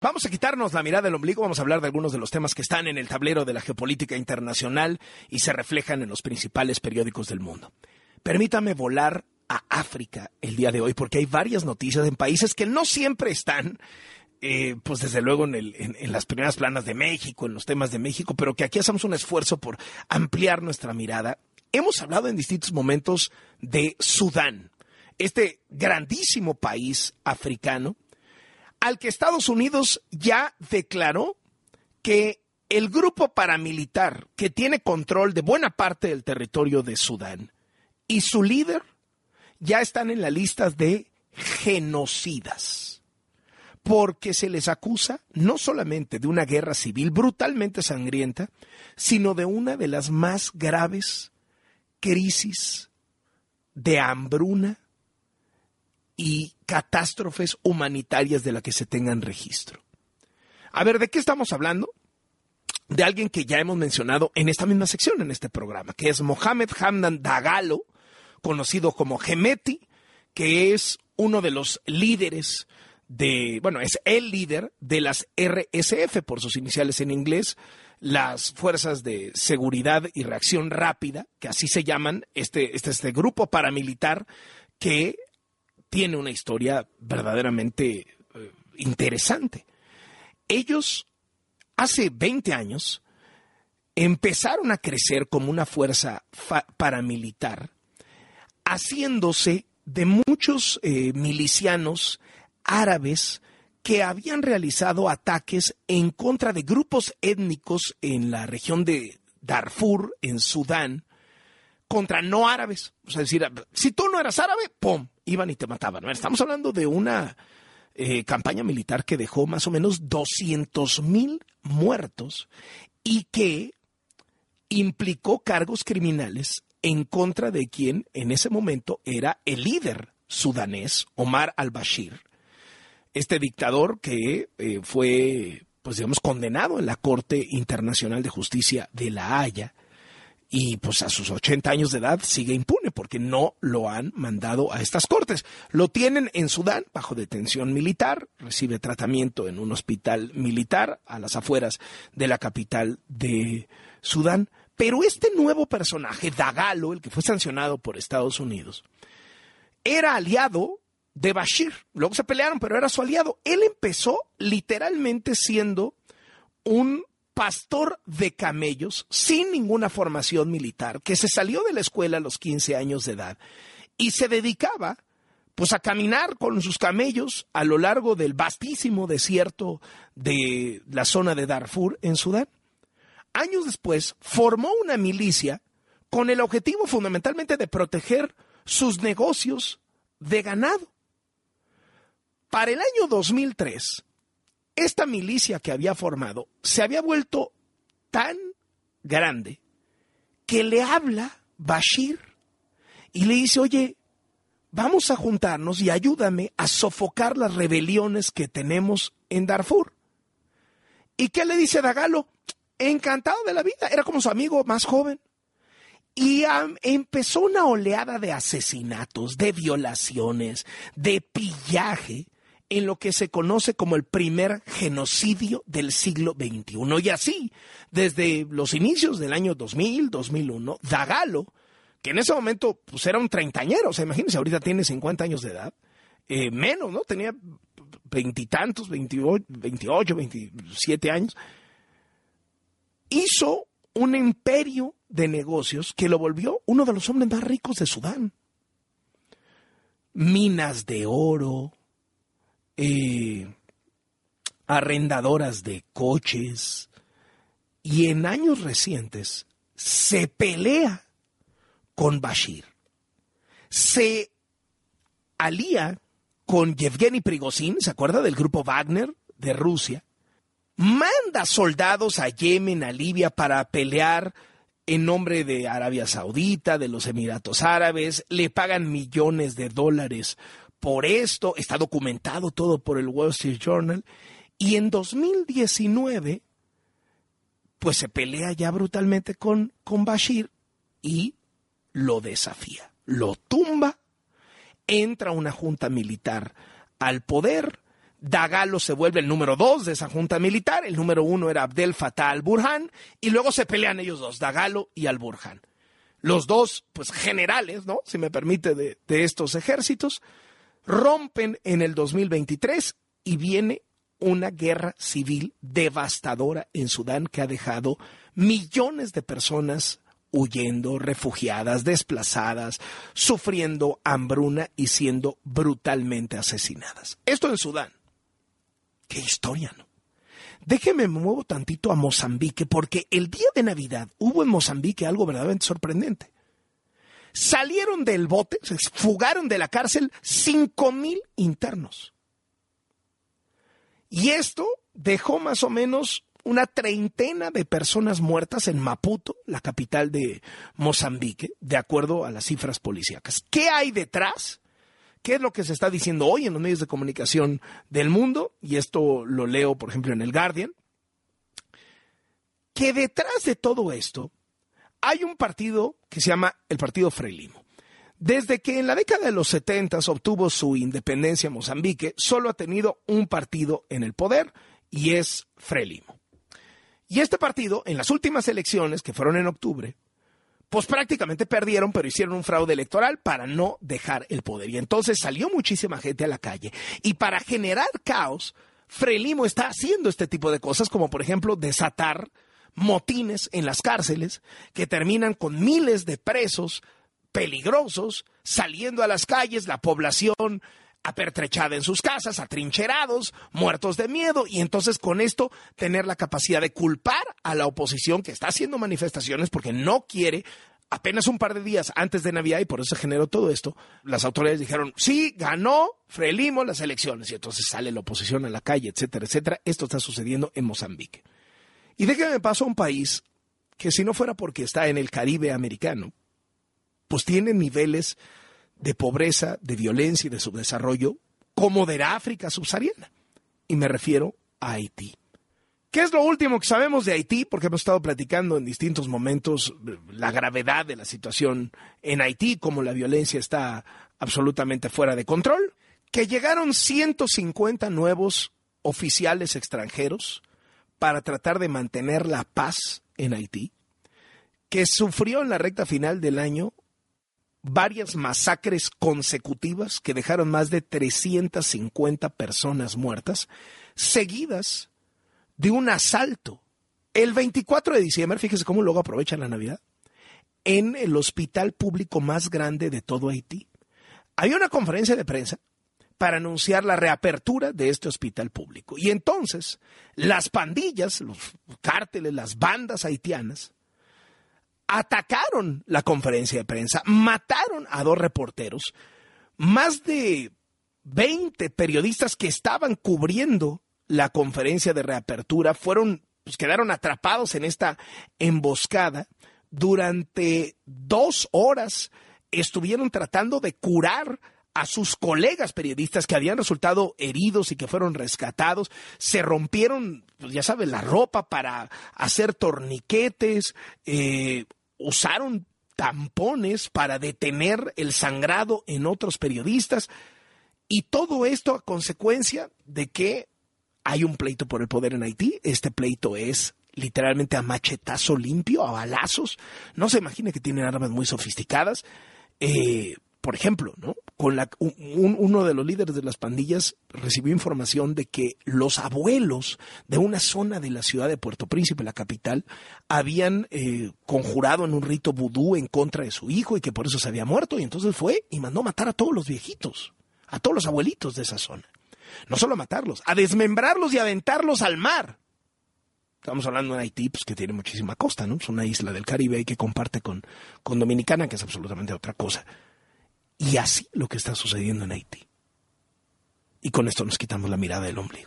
Vamos a quitarnos la mirada del ombligo, vamos a hablar de algunos de los temas que están en el tablero de la geopolítica internacional y se reflejan en los principales periódicos del mundo. Permítame volar a África el día de hoy, porque hay varias noticias en países que no siempre están, pues desde luego en las primeras planas de México, en los temas de México, pero que aquí hacemos un esfuerzo por ampliar nuestra mirada. Hemos hablado en distintos momentos de Sudán, este grandísimo país africano, al que Estados Unidos ya declaró que el grupo paramilitar que tiene control de buena parte del territorio de Sudán y su líder ya están en la lista de genocidas, porque se les acusa no solamente de una guerra civil brutalmente sangrienta, sino de una de las más graves crisis de hambruna y catástrofes humanitarias de la que se tengan registro. A ver, ¿de qué estamos hablando? De alguien que ya hemos mencionado en esta misma sección, en este programa, que es Mohamed Hamdan Dagalo, conocido como Hemeti, que es uno de los líderes es el líder de las RSF, por sus iniciales en inglés, las Fuerzas de Seguridad y Reacción Rápida, que así se llaman, este grupo paramilitar que tiene una historia verdaderamente interesante. Ellos, hace 20 años, empezaron a crecer como una fuerza paramilitar, haciéndose de muchos milicianos árabes que habían realizado ataques en contra de grupos étnicos en la región de Darfur, en Sudán, contra no árabes. O sea, decir, si tú no eras árabe, ¡pum!, iban y te mataban. Estamos hablando de una campaña militar que dejó más o menos 200,000 muertos y que implicó cargos criminales en contra de quien en ese momento era el líder sudanés, Omar al-Bashir, este dictador que fue, pues digamos, condenado en la Corte Internacional de Justicia de La Haya y pues a sus 80 años de edad sigue impune porque no lo han mandado a estas cortes. Lo tienen en Sudán bajo detención militar, recibe tratamiento en un hospital militar a las afueras de la capital de Sudán. Pero este nuevo personaje, Dagalo, el que fue sancionado por Estados Unidos, era aliado de Bashir. Luego se pelearon, pero era su aliado. Él empezó literalmente siendo un pastor de camellos sin ninguna formación militar, que se salió de la escuela a los 15 años de edad y se dedicaba pues a caminar con sus camellos a lo largo del vastísimo desierto de la zona de Darfur en Sudán. Años después formó una milicia con el objetivo fundamentalmente de proteger sus negocios de ganado. Para el año 2003, esta milicia que había formado se había vuelto tan grande que le habla Bashir y le dice, oye, vamos a juntarnos y ayúdame a sofocar las rebeliones que tenemos en Darfur. ¿Y qué le dice Dagalo? Encantado de la vida, era como su amigo más joven. Y empezó una oleada de asesinatos, de violaciones, de pillaje, en lo que se conoce como el primer genocidio del siglo XXI. Y así, desde los inicios del año 2000, 2001, Dagalo, que en ese momento pues era un treintañero, o sea, imagínense, ahorita tiene 50 años de edad, menos, ¿no? Tenía veintitantos, 28, 27 años. Hizo un imperio de negocios que lo volvió uno de los hombres más ricos de Sudán. Minas de oro, arrendadoras de coches, y en años recientes se pelea con Bashir. Se alía con Yevgeny Prigozhin, ¿se acuerda del grupo Wagner de Rusia? Manda soldados a Yemen, a Libia, para pelear en nombre de Arabia Saudita, de los Emiratos Árabes, le pagan millones de dólares por esto, está documentado todo por el Wall Street Journal, y en 2019, pues se pelea ya brutalmente con Bashir y lo desafía, lo tumba, entra una junta militar al poder, Dagalo se vuelve el número 2 de esa junta militar, el número 1 era Abdel Fattah al-Burhan, y luego se pelean ellos dos, Dagalo y al-Burhan. Los dos, pues generales, ¿no? Si me permite, de estos ejércitos, rompen en el 2023 y viene una guerra civil devastadora en Sudán que ha dejado millones de personas huyendo, refugiadas, desplazadas, sufriendo hambruna y siendo brutalmente asesinadas. Esto en Sudán. ¡Qué historia!, ¿no? Déjeme, me muevo tantito a Mozambique, porque el día de Navidad hubo en Mozambique algo verdaderamente sorprendente. Salieron del bote, se fugaron de la cárcel 5,000 internos. Y esto dejó más o menos una treintena de personas muertas en Maputo, la capital de Mozambique, de acuerdo a las cifras policíacas. ¿Qué hay detrás? ¿Qué es lo que se está diciendo hoy en los medios de comunicación del mundo? Y esto lo leo, por ejemplo, en el Guardian. Que detrás de todo esto hay un partido que se llama el Partido Frelimo. Desde que en la década de los 70 obtuvo su independencia Mozambique, solo ha tenido un partido en el poder y es Frelimo. Y este partido, en las últimas elecciones, que fueron en octubre, pues prácticamente perdieron, pero hicieron un fraude electoral para no dejar el poder. Y entonces salió muchísima gente a la calle. Y para generar caos, Frelimo está haciendo este tipo de cosas, como por ejemplo desatar motines en las cárceles que terminan con miles de presos peligrosos saliendo a las calles, la población apertrechada en sus casas, atrincherados, muertos de miedo, y entonces con esto tener la capacidad de culpar a la oposición que está haciendo manifestaciones porque no quiere. Apenas un par de días antes de Navidad, y por eso se generó todo esto, las autoridades dijeron, sí, ganó Frelimo las elecciones, y entonces sale la oposición a la calle, etcétera, etcétera. Esto está sucediendo en Mozambique. Y déjame paso a un país que, si no fuera porque está en el Caribe americano, pues tiene niveles de pobreza, de violencia y de subdesarrollo como de la África subsahariana. Y me refiero a Haití. ¿Qué es lo último que sabemos de Haití? Porque hemos estado platicando en distintos momentos la gravedad de la situación en Haití, cómo la violencia está absolutamente fuera de control, que llegaron 150 nuevos oficiales extranjeros para tratar de mantener la paz en Haití, que sufrió en la recta final del año varias masacres consecutivas que dejaron más de 350 personas muertas, seguidas de un asalto el 24 de diciembre, fíjese cómo luego aprovechan la Navidad, en el hospital público más grande de todo Haití. Había una conferencia de prensa para anunciar la reapertura de este hospital público. Y entonces las pandillas, los cárteles, las bandas haitianas, atacaron la conferencia de prensa, mataron a 2 reporteros, más de 20 periodistas que estaban cubriendo la conferencia de reapertura quedaron atrapados en esta emboscada. Durante 2 horas estuvieron tratando de curar a sus colegas periodistas que habían resultado heridos y que fueron rescatados. Se rompieron, ya saben, la ropa para hacer torniquetes, usaron tampones para detener el sangrado en otros periodistas, y todo esto a consecuencia de que hay un pleito por el poder en Haití. Este pleito es literalmente a machetazo limpio, a balazos. No se imagine que tienen armas muy sofisticadas. Por ejemplo, ¿no? Uno de los líderes de las pandillas recibió información de que los abuelos de una zona de la ciudad de Puerto Príncipe, la capital, habían conjurado en un rito vudú en contra de su hijo y que por eso se había muerto. Y entonces fue y mandó matar a todos los viejitos, a todos los abuelitos de esa zona. No solo a matarlos, a desmembrarlos y a aventarlos al mar. Estamos hablando de Haití, pues, que tiene muchísima costa, ¿no? Es una isla del Caribe y que comparte con Dominicana, que es absolutamente otra cosa. Y así lo que está sucediendo en Haití. Y con esto nos quitamos la mirada del ombligo.